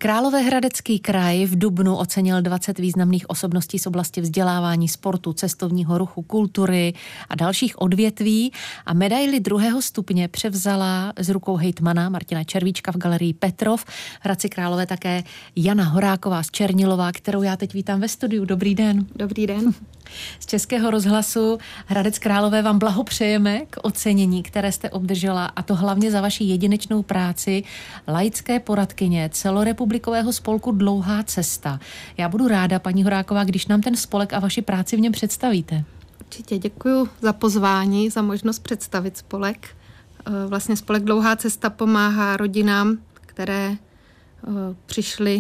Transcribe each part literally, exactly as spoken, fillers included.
Královéhradecký kraj v dubnu ocenil dvacet významných osobností z oblasti vzdělávání, sportu, cestovního ruchu, kultury a dalších odvětví a medaili druhého stupně převzala z rukou hejtmana Martina Červíčka v galerii Petrov. V Hradci Králové také Jana Horáková z Černilová, kterou já teď vítám ve studiu. Dobrý den. Dobrý den. Z Českého rozhlasu Hradec Králové vám blahopřejeme k ocenění, které jste obdržela, a to hlavně za vaši jedinečnou práci laické poradkyně celorepublikového spolku Dlouhá cesta. Já budu ráda, paní Horáková, když nám ten spolek a vaši práci v něm představíte. Určitě děkuji za pozvání, za možnost představit spolek. Vlastně spolek Dlouhá cesta pomáhá rodinám, které přišly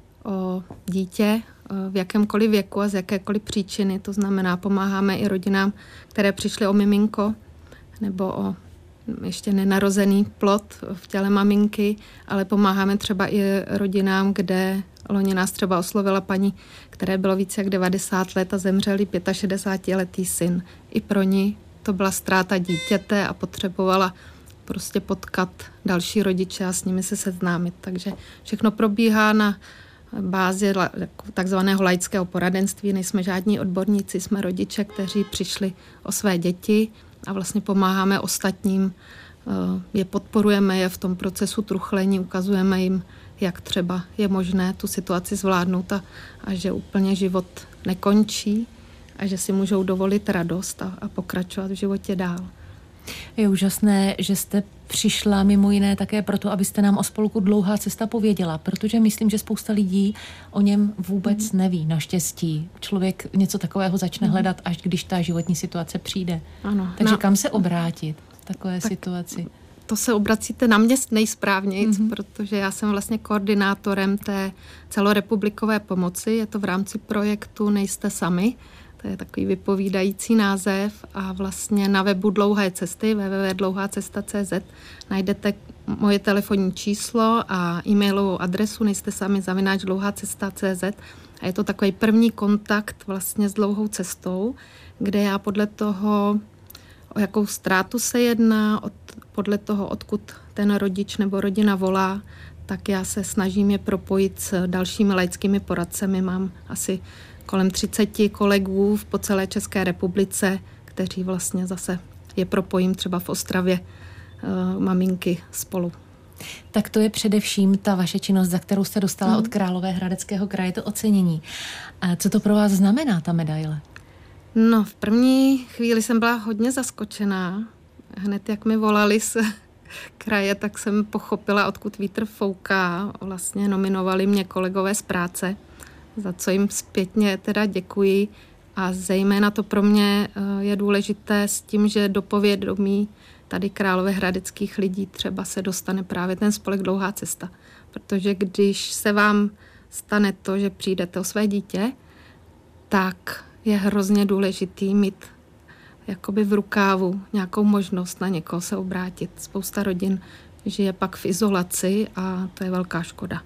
o dítě v jakémkoliv věku a z jakékoliv příčiny. To znamená, pomáháme i rodinám, které přišly o miminko nebo o ještě nenarozený plod v těle maminky, ale pomáháme třeba i rodinám, kde loni nás třeba oslovila paní, které bylo více jak devadesát let a zemřel šedesátiletý syn. I pro ní to byla ztráta dítěte a potřebovala prostě potkat další rodiče a s nimi se seznámit. Takže všechno probíhá na bázi takzvaného laického poradenství. Nejsme žádní odborníci, jsme rodiče, kteří přišli o své děti a vlastně pomáháme ostatním. Je podporujeme je v tom procesu truchlení, ukazujeme jim, jak třeba je možné tu situaci zvládnout a, a že úplně život nekončí a že si můžou dovolit radost a, a pokračovat v životě dál. Je úžasné, že jste přišla mimo jiné také proto, abyste nám o spolku Dlouhá cesta pověděla, protože myslím, že spousta lidí o něm vůbec mm. neví, naštěstí. Člověk něco takového začne mm. hledat, až když ta životní situace přijde. Ano. Takže no. kam se obrátit v takové tak situaci? To se obracíte na mě nejsprávněji, mm-hmm. protože já jsem vlastně koordinátorem té celorepublikové pomoci. Je to v rámci projektu Nejste sami. To je takový vypovídající název a vlastně na webu Dlouhé cesty w w w tečka dlouhá cesta tečka c z najdete moje telefonní číslo a e-mailovou adresu nejste sami zavináč dlouhá cesta tečka c z a je to takový první kontakt vlastně s dlouhou cestou, kde já podle toho, o jakou ztrátu se jedná, od, podle toho, odkud ten rodič nebo rodina volá, tak já se snažím je propojit s dalšími laickými poradcemi. Mám asi kolem třicet kolegů po celé České republice, kteří vlastně zase je propojím třeba v Ostravě uh, maminky spolu. Tak to je především ta vaše činnost, za kterou jste dostala mm. od Královéhradeckého kraje to ocenění. A co to pro vás znamená, ta medaile? No, v první chvíli jsem byla hodně zaskočená. Hned jak mi volali z kraje, tak jsem pochopila, odkud vítr fouká. Vlastně nominovali mě kolegové z práce, za co jim zpětně teda děkuji. A zejména to pro mě je důležité s tím, že do povědomí tady královéhradeckých lidí třeba se dostane právě ten spolek Dlouhá cesta. Protože když se vám stane to, že přijdete o své dítě, tak je hrozně důležitý mít jakoby v rukávu nějakou možnost na někoho se obrátit. Spousta rodin žije pak v izolaci a to je velká škoda.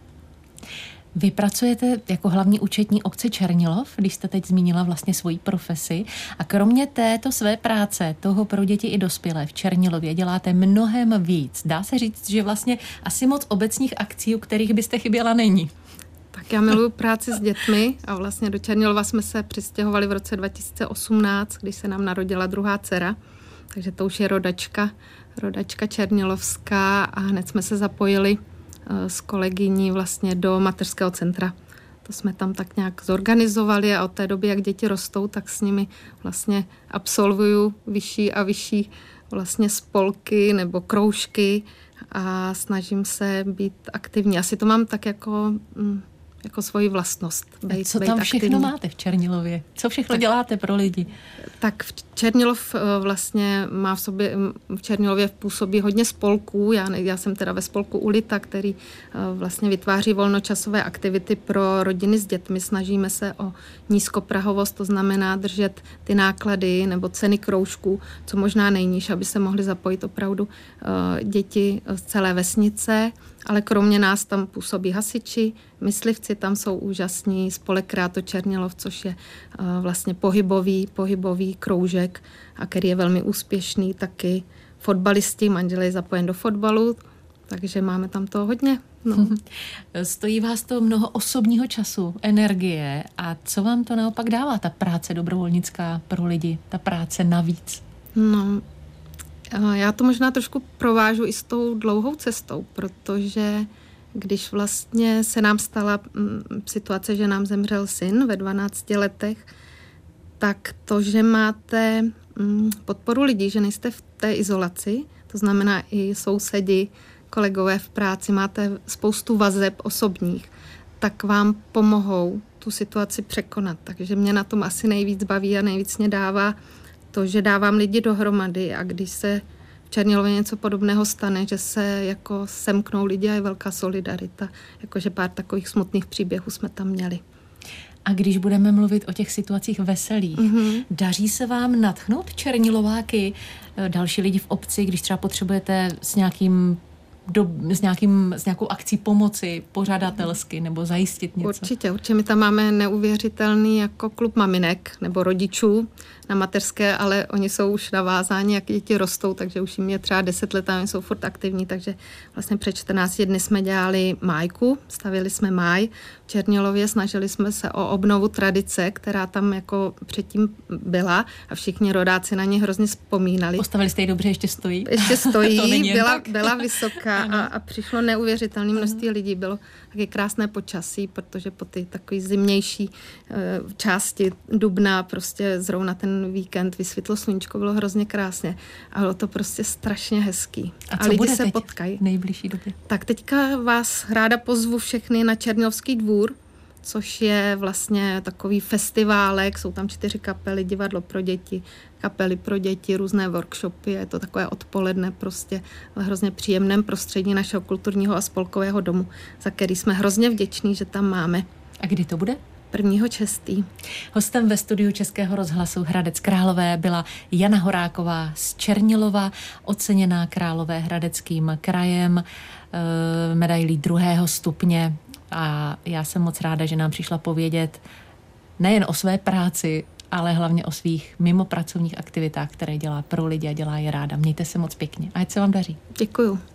Vy pracujete jako hlavní účetní obce Černilov, když jste teď zmínila vlastně svoji profesi, a kromě této své práce, toho pro děti i dospělé v Černilově, děláte mnohem víc. Dá se říct, že vlastně asi moc obecních akcí, u kterých byste chyběla, není. Tak já miluji práci s dětmi a vlastně do Černilova jsme se přistěhovali v roce dva tisíce osmnáct, když se nám narodila druhá dcera, takže to už je rodačka, rodačka černilovská a hned jsme se zapojili s kolegyní vlastně do mateřského centra. To jsme tam tak nějak zorganizovali a od té doby, jak děti rostou, tak s nimi vlastně absolvuju vyšší a vyšší vlastně spolky nebo kroužky a snažím se být aktivní. Asi to mám tak jako, jako svoji vlastnost. Být, Co tam všechno aktivní. Máte v Černilově? Co všechno tak, děláte pro lidi? Tak v Černilov vlastně má v sobě, v Černilově působí hodně spolků. Já, já jsem teda ve spolku Ulita, který vlastně vytváří volnočasové aktivity pro rodiny s dětmi. Snažíme se o nízkoprahovost, to znamená držet ty náklady nebo ceny kroužků, co možná nejníž, aby se mohly zapojit opravdu děti z celé vesnice. Ale kromě nás tam působí hasiči, myslivci, tam jsou úžasní, spolek Kráto Černilov, což je uh, vlastně pohybový, pohybový kroužek, a který je velmi úspěšný, taky fotbalisti, manžel je zapojen do fotbalu, takže máme tam to hodně. No. Stojí vás to mnoho osobního času, energie a co vám to naopak dává, ta práce dobrovolnická pro lidi, ta práce navíc? No, já to možná trošku provážu i s tou dlouhou cestou, protože když vlastně se nám stala situace, že nám zemřel syn ve dvanácti letech, tak to, že máte podporu lidí, že nejste v té izolaci, to znamená i sousedi, kolegové v práci, máte spoustu vazeb osobních, tak vám pomohou tu situaci překonat. Takže mě na tom asi nejvíc baví a nejvíc mě dává to, že dávám lidi dohromady a když se v Černilově něco podobného stane, že se jako semknou lidi a je velká solidarita. Jakože pár takových smutných příběhů jsme tam měli. A když budeme mluvit o těch situacích veselých, mm-hmm. daří se vám nadchnout Černilováky, další lidi v obci, když třeba potřebujete s nějakým Do, s, nějakým, s nějakou akcí pomoci pořadatelsky nebo zajistit něco? Určitě, určitě. My tam máme neuvěřitelný jako klub maminek nebo rodičů na mateřské, ale oni jsou už navázáni, jak děti rostou, takže už jim je třeba deset let a oni jsou furt aktivní, takže vlastně před čtrnácti dny jsme dělali májku, stavili jsme máj v Černilově, snažili jsme se o obnovu tradice, která tam jako předtím byla a všichni rodáci na ně hrozně vzpomínali. Postavili jste ji dobře, ještě stojí? Ještě stojí, byla, byla vysoká a, a přišlo neuvěřitelné množství lidí. Bylo taky krásné počasí, protože po ty takový zimnější e, části dubna prostě zrovna ten víkend vysvětlo sluníčko, bylo hrozně krásně a bylo to prostě strašně hezký. A, co a lidi bude se teď potkají. V nejbližší době? Tak teďka vás ráda pozvu všechny na Černilovský dvůr, což je vlastně takový festiválek, jsou tam čtyři kapely, divadlo pro děti, kapely pro děti, různé workshopy, je to takové odpoledne prostě v hrozně příjemném prostředí našeho kulturního a spolkového domu, za který jsme hrozně vděční, že tam máme. A kdy to bude? prvního čestý. Hostem ve studiu Českého rozhlasu Hradec Králové byla Jana Horáková z Černilova, oceněná Královéhradeckým krajem, medailí druhého stupně. A já jsem moc ráda, že nám přišla povědět nejen o své práci, ale hlavně o svých mimopracovních aktivitách, které dělá pro lidi a dělá je ráda. Mějte se moc pěkně. Ať se vám daří. Děkuju.